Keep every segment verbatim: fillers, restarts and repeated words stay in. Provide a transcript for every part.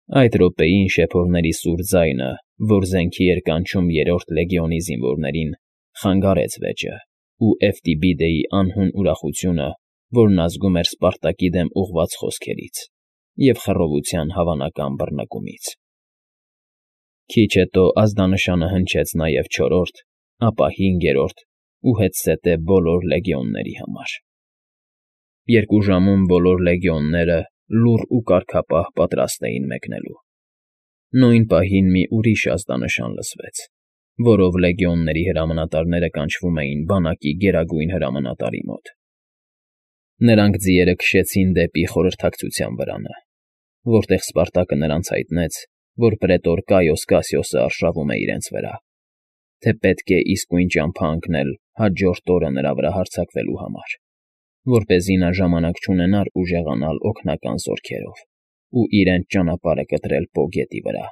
Այդ րոպեին շեփորների սուր ձայնը, որ զենքի էր կանչում երրորդ լեգիոնի զինվորներին, խանգարեց վեճը, ու Էվտիբիդեի անհուն ուրախությունը, որն ազգում էր Սպարտակի դեմ ուղղված խոսքերից և խռովության հավանական բռնկումից։ Քիչ հետո ազդանշանը հնչեց նաև չորրորդ, ապա հինգերորդ ու հետզհետե բոլոր լեգիոնների համար։ Երկու ժամում բոլոր լեգիոնները լուռ ու կարգապահ պատրաստ էին մեկնելու։ Նույն պահին մի ուրիշ ազդանշան լսվեց, որով լեգիոնների հրամանատարները կանչվում էին բանակի գերագույն հրամանատարի մոտ։ Նրանք ձիերը քշեցին դեպի խորհրդակցության վրանը, որտեղ Սպարտակը նրանց հայտնեց, որ պրետոր Կայոս Կասիոսը արշավում է իրենց վրա, թե պետք է իսկույն ճամփա ընկնել հաջորդ օրը նրա վրա հարձակվելու համար, որպեսզի նա ժամանակ չունենար ուժեղանալ օգնական զորքերով ու իրենց ճանապարհը կտրել Պո գետի վրա։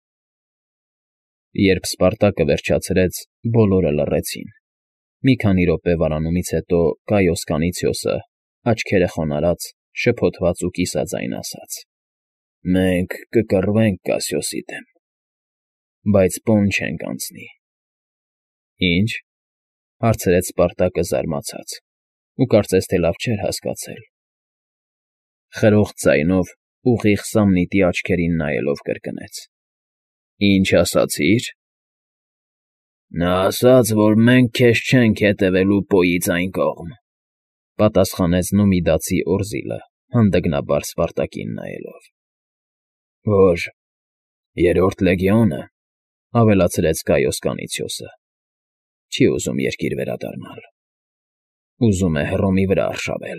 Երբ Սպարտակը վերջացրեց, բոլորը լռեցին։ Մի քանի րոպե վարանումից հետո Կայոս Կանիցիոսը, աչքերը խոնարհած, շփոթված ու կիսաձայն ասաց. «Մենք կկռվենք Կասիոսի դեմ, բայց Պոն չենք անցնի»։ «Ի՞նչ»։ Հարցրեց Սպարտակը զարմացած, ու կարծես թե լավ չէր հասկացել։ Խրոխտ ձայնով, ուղիղ Սամնիտի աչքերին նայելով կրկնեց. «Ի՞նչ ասացիր»։ «Նա ասաց, որ մենք քեզ չենք հետևելու Պոյից այն կողմ», պատասխանեց Նումիդացի Օրզիլը, հանդգնաբար Սպարտակին նայելով։ «Որ երրորդ լեգիոնը», ավելացրեց Կայոս Կանիցիոսը, «չի ուզում երկիր վերադառնալ, ուզում է Հռոմի վրա արշավել»։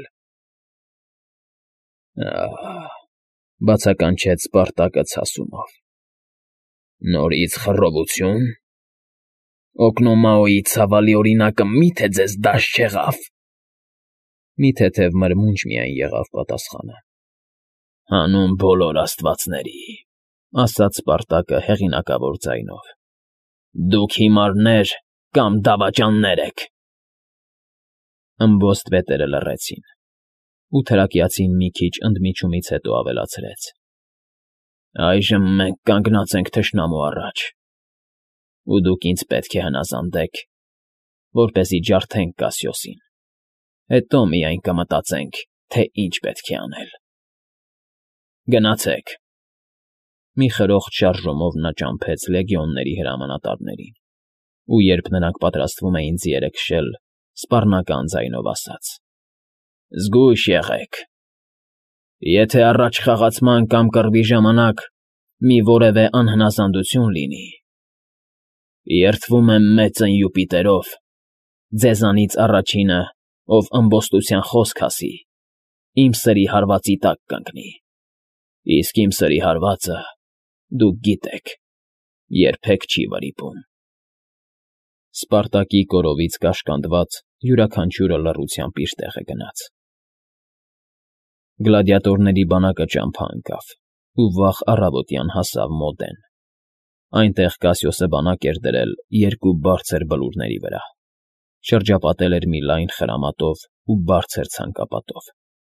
«Ահ», բացականչեց Սպարտակը ցասումով։ «Նորից խռովությո՞ւն։ Օկնոմաոյի ցավալի օրինակը մի՞թե ձեզ դաշ չեղավ»։ Մի թեթև մրմունջ միայն եղավ պատասխանը։ «Հանուն բոլոր աստվածների», ասաց Սպարտակը հեղինակավոր ձայնով, «դուք հիմարներ կամ դավաճաններ եք»։ Ըմբոստ վետերը լռեցին, ու թրակիացին մի քիչ ընդմիջումից հետո ավելացրեց. «Այժմ մենք կանգնած ենք թշնամու առաջ, ու դուք ինձ պետք է հնազանդեք, որպեսզի ջարդենք Կասիոսին, հետո միայն կմտածենք, թե ինչ պետք է անել։ Գնացեք»։ Մի խրոխտ շարժումով նա ճամփեց լեգիոնների հրամանատարներին, ու երբ նրանք պատրաստվում էին ձիերը քշել, սպառնական ձայնով ասաց. «Զգույշ եղեք։ Եթե առաջ խաղացման կամ կռվի ժամանակ մի որևէ անհնազանդություն լինի, երդվում եմ մեծն Յուպիտերով, ձեզանից առաջինը, ով ըմբոստության խոսք ասի, իմ սրի հարվածի տակ կընկնի, իսկ իմ սրի հարվածը, դուք գիտեք, երբեք չի վրիպում»։ Սպարտակի կորովից կաշկանդված յուրաքանչյուրը լռությամբ իր տեղը գնաց։ Գլադիատորների բանակը ճամփա ընկավ ու վաղ առավոտյան հասավ Մոդեն։ Այնտեղ Կասիոսը բանակ էր դրել երկու բարձր բլուրների վրա, շրջապատել էր մի լայն խրամատով ու բարձր ցանկապատով։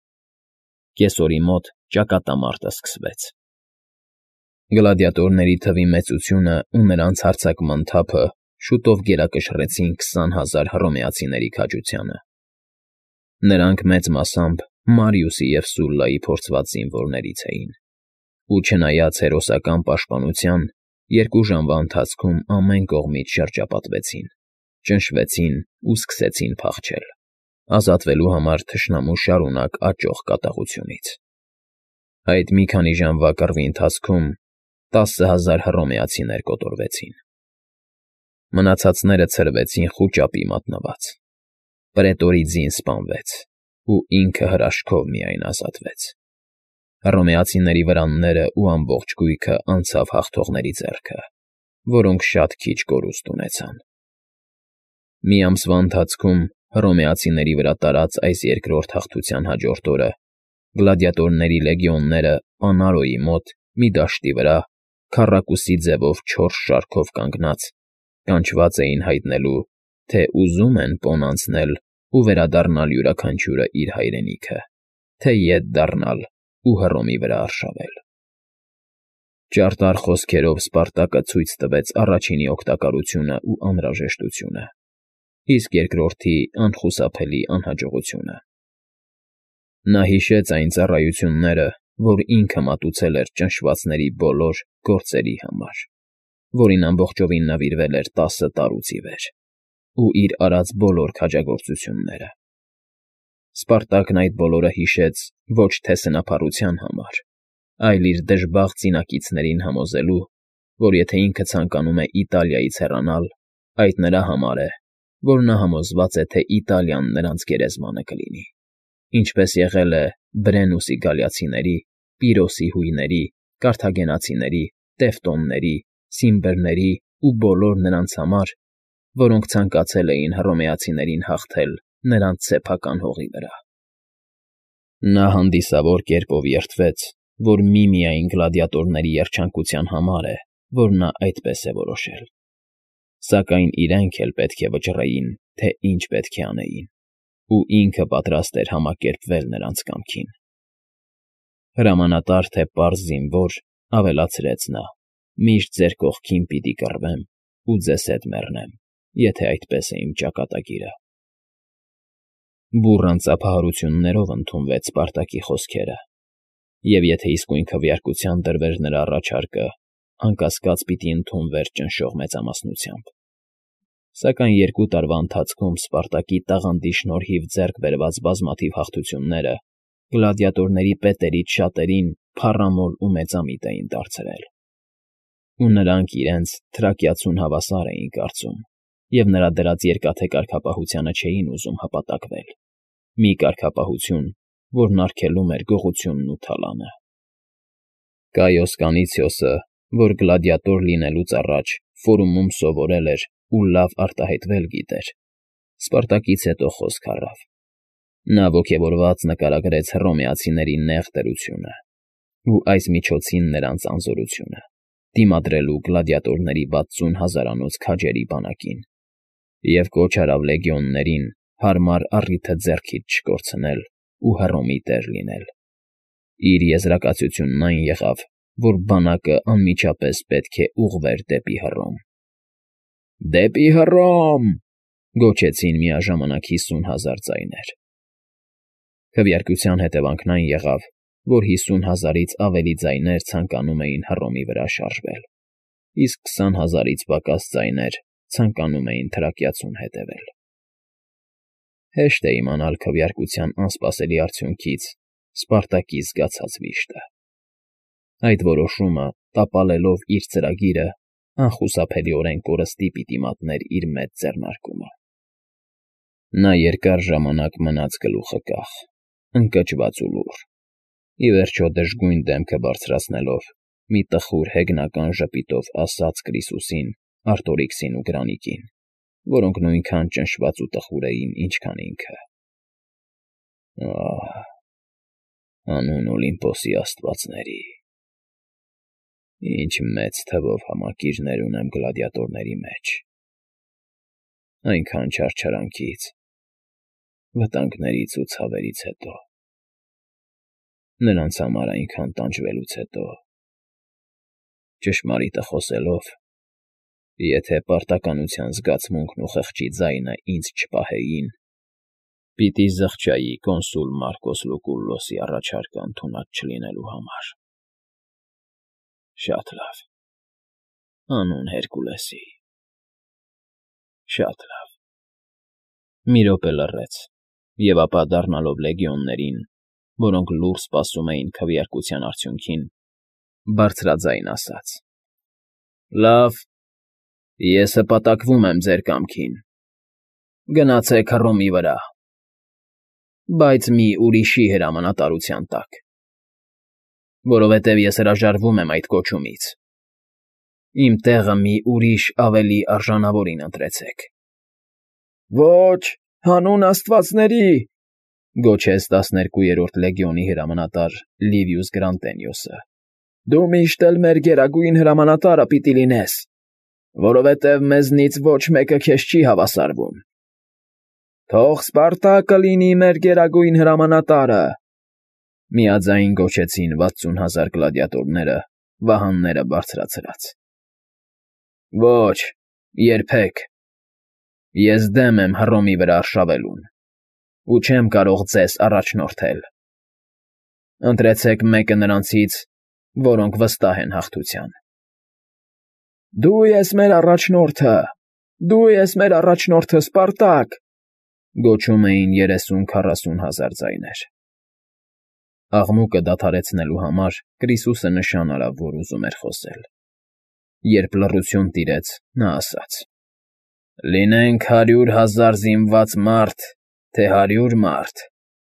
Կեսօրի մոտ ճակատամարտը սկսվեց։ Գլադիատորների թվի մեծությունը ու նրանց հարձակման թափը շուտով գերակշռեցին քսան հազար հռոմեացիների քաջությանը։ Նրանք մեծ մասամբ Մարիուսի և Սուլլայի փորձված զինվորներից էին, ու չնայած հերոսական պաշտպանության, երկու ժամվա ընթացքում ամեն կողմից շրջապատվեցին, ճնշվեցին ու սկսեցին փախչել, ազատվելու համար թշնամու շարունակ աճող կատաղությունից։ Այդ մի քանի ժամվա կռվի ընթացքում տասը հազար հռոմեացիներ կոտորվեցին։ Մնացածները ցրվեցին խուճապի մատնված։ Պրետորի ձին սպանվեց, ու ինքը հրաշքով միայն ազատվեց։ Հռոմեացիների վրանները ու ամբողջ գույքը անցավ հաղթողների ձեռքը, որոնք շատ քիչ կորուստ ունեցան։ Մի ամսվա ընթացքում հռոմեացիների վրա տարած այս երկրորդ հաղթության հաջորդ օրը գլադիատորների լեգիոնները Պանարոյի մոտ մի դաշտի վրա, քառակուսի ձևով չորս շարքով կանգնած, կանչված էին հայտնելու, թե ուզում են Պոն անցնել ու վերադառնալ յուրաքանչյուրը իր հայրենիքը, թե ետ դառնալ ու Հռոմի վրա արշավել։ Ճարտար խոսքերով Սպարտակը ցույց տվեց առաջինի օգտակարությունը ու անհրաժեշտությունը, իսկ երկրորդի անխուսափելի անհաջողությունը։ Նա հիշեց այն ծառայությունները, որ ինքը մատուցել էր ճնշվածների բոլոր գործերի համար, որին ամբողջովին նվիրվել էր տասը տարուց ի վեր, ու իր արած բոլոր քաջագործությունները։ Սպարտակն այդ բոլորը հիշեց ոչ թե սնափառության համար, այլ իր դժբախտ զինակիցներին համոզելու, որ եթե ինքը ցանկանում է Իտալիայից հեռանալ, այդ նրա համար է, որ նա համոզված է, թե Իտալիան նրանց գերեզմանը կլինի, ինչպես եղել է Բրենուսի գալիացիների, Պիրոսի հույների, Կարթագենացիների, Տևտոնների, Սիմբրների ու բոլոր նրանց համար, որոնք ցանկացել էին հռոմեացիներին հաղթել նրանց սեփական հողի վրա։ Նա հանդիսավոր կերպով երդվեց, որ միմիայն գլադիատորների երջանկության համար է, որ նա այդպես է որոշել, սակայն իրենք էլ պետք է վճռեին, թե ինչ պետք է անեին, ու ինքը պատրաստ էր համակերպվել նրանց կամքին։ Հրամանատար թե պարզ զինվոր, ավելացրեց նա, միշտ ձեր կողքին պիտի կռվեմ ու ձեզ հետ մեռնեմ, եթե այդպես է իմ ճակատագիրը։ Բուռն ծափահարություններով ընդունվեց Սպարտակի խոսքերը, և եթե իսկույն քվեարկության դրվեր նրա առաջարկը, անկասկած պիտի ընդունվեր ճնշող մեծամասնությամբ։ Սակայն երկու տարվա ընթացքում Սպարտակի տաղանդի շնորհիվ ձեռք բերված բազմաթիվ հաղթությունները գլադիատորների պետերից շատերին փառամոլ ու մեծամիտ էին դարձրել, ու նրանք իրենց թրակիացուն հավասար էին կարծում և նրա դրած երկաթե կարգապահությանը չէին ուզում հպատակվել, մի կարգապահություն, որն արգելում էր գողությունն ու թալանը։ Կայոս Կանիցիոսը, որ գլադիատոր լինելուց առաջ Ֆորումում սովորել էր ու լավ արտահայտվել գիտեր, Սպարտակից հետո խոսք առավ։ Նա ոգևորված նկարագրեց հռոմեացիների նեղ դրությունը ու այս միջոցին նրանց անզորությունը, դիմադրելու գլադիատորների վաթսուն հազարանոց քաջերի բանակին, և կոչ արավ լեգիոններին հարմար առիթը ձեռքից չկորցնել ու Հռոմի տեր լինել։ Իր եզրակացությունն այն եղավ, որ բանակը անմիջապես պետք է ուղղվեր դեպի Հռոմ։ «Դեպի Հռոմ!» գոչեցին միաժամանակ հիսուն հազար ձայներ։ Քվեարկության հետևանքն այն եղավ, որ հիսուն հազարից ավելի ձայներ ցանկանում էին Հռոմի վրա շարժվել, իսկ քսան հազարից պակաս ձայներ ցանկանում էին թրակիացուն հետևել։ Հեշտ է իմանալ քվեարկության անսպասելի արդյունքից Սպարտակի զգացած վիշտը։ Այդ որոշումը, տապալելով իր ծրագիրը, անխուսափելիորեն կորստի պիտի մատներ իր մեծ ձեռնարկումը։ Նա երկար ժամանակ մնաց գլուխը կախ, ընկճված ու լուռ, ի վերջո դժգույն դեմքը բարձրացնելով, մի տխուր հեգնական ժպիտով ասաց Կրիսուսին, Արտորիքսին ու Գրանիկին, որոնք նույնքան ճնշված ու տխուր էին, ինչքան ինքը. «Ահ, հանուն Օլիմպոսի աստվածների, ինչ մեծ թվով համակիրներ ունեմ գլադիատորների մեջ, այնքան չարչարանքից, վտանգներից ու ցավերից հետո, նրանց համար այնքան տանջվելուց հետո, ճշմարիտը խոսելով, եթե պարտականության զգացմունքն ու խղճի ձայնը ինձ չպահեին, պիտի զղջայի կոնսուլ Մարկոս Լուկուլլոսի առաջարկը ընդունակ չլինելու համար»։ Շատ լավ, հանուն Հերկուլեսի, շատ լավ։ Մի րոպե լռեց, և ապա դառնալով լեգիոններին, որոնք լուռ սպասում էին քվեարկության արդյունքին, բարձրաձայն ասաց. «Լավ, ես հպատակվում եմ ձեր կամքին, գնացեք Հռոմի վրա, բայց մի ուրիշի հրամանատարության տակ, որովհետև ես հրաժարվում եմ այդ կոչումից. իմ տեղը մի ուրիշ ավելի արժանավորին ընտրեցեք»։ «Ոչ, հանուն աստվածների», գոչեց տասներկուերորդ լեգիոնի հրամանատար Լիվիուս Գրանտենիոսը, «դու միշտ էլ մեր գերագույն հրամանատարը պիտի լինես, որովհետև մեզնից ոչ մեկը քեզ չի հավասարվում»։ «Թող Սպարտակը լինի մեր գերագույն հրամանատարը», միաձայն գոչեցին վաթսուն հազար գլադիատորները, վահանները բարձրացրած։ Ոչ, երբեք։ Ես դեմ եմ Հռոմի վրա արշավելուն ու չեմ կարող ձեզ առաջնորդել։ Ընտրեցեք մեկը նրանցից, որոնք վստահ են հաղթության։ Դու ես մեր առաջնորդը, դու ես մեր առաջնորդը, Սպարտակ, գոչում էին երեսուն֊քառասուն հազար ձայներ։ Աղմուկը դադարեցնելու համար Կրիսուսը նշան արավ, որ ուզում էր խոսել։ Երբ լռություն տիրեց, նա ասաց. Լինենք հարյուր հազար զինված մարդ, թե հարյուր մարդ,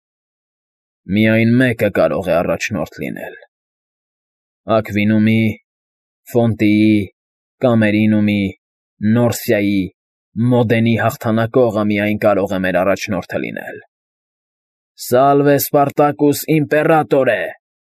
միայն մեկը կարող է առաջնորդ լինել։ Աքվինումի, Ֆոնտիի, Կամերինումի, Նորսիայի, Մոդենի հաղթանակողը միայն կարող է մեր առաջնորդը լինել։ Սալվե Սպարտակուս իմպերատորե։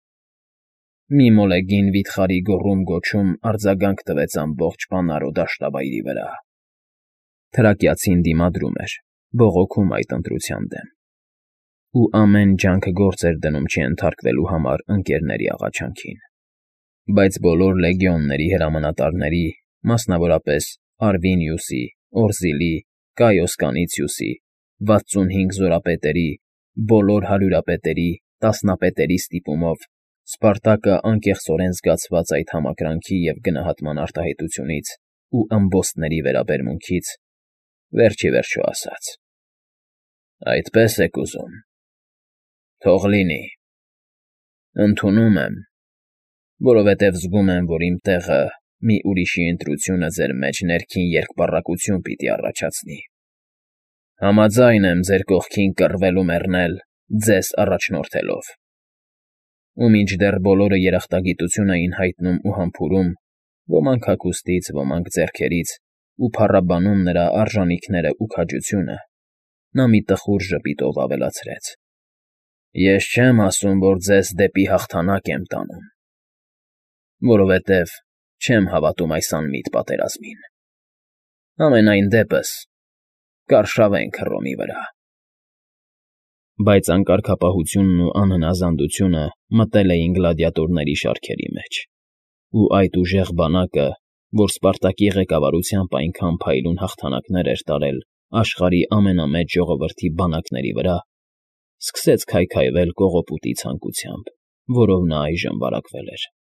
Մի մոլեգին վիթխարի գոռում-գոչում արձագանք տվեց ամբողջ Պանարո դաշտավայրի վրա։ Թրակիացին դիմադրում էր, բողոքում այդ ընտրության դեմ, ու ամեն ջանքը գործ էր դնում չենթարկվելու համար ընկերների աղաչանքին։ Բայց բոլոր լեգիոնների հրամանատարների, մասնավորապես Արվինիուսի, Օրզիլի, Կայոս Կանիցիուսի, վաթսունհինգ զորապետերի, բոլոր հարյուրապետերի, տասնապետերի ստիպումով Սպարտակը անկեղծորեն զգացված այդ համակրանքի և գնահատման արտահայտությունից ու ըմբոստների վերաբերմունքից վերջ ի վերջո ասաց. Այդպես եք ուզում, թող լինի, ընդունում եմ, որովհետև զգում եմ, որ իմ տեղը մի ուրիշի ընտրությունը ձեր մեջ ներքին երկպառակտություն պիտի առաջացնի։ Համաձայն եմ ձեր կողքին կռվել ու մեռնել, ձեզ առաջնորդելով։ Ու մինչդեռ բոլորը երախտագիտություն էին հայտնում ու համբուրում, ոմանք հագուստից, ոմանք ձեռքերից, ու փառաբանում նրա արժանիքները ու քաջությունը, նա մի տխուր ժպիտով ավելացրեց. Ես չեմ ասում, որ ձեզ դեպի հաղթանակ եմ տանում, որովհետև չեմ հավատում այս անմիտ պատերազմին։ Համենայն դեպս կարշավենք Հռոմի վրա։ Բայց անկարգապահությունն ու անհնազանդությունը մտել էին գլադիատորների շարքերի մեջ, ու այդ ուժեղ բանակը, որ Սպարտակի ղեկավարությամբ այնքան փայլուն հաղթանակներ էր տարել աշխարհի ամենամեծ ժողովրդի բանակների վրա, սկսեց քայքայվել կողոպուտի ցանկությամբ, որով նա այժմ վարակվել էր։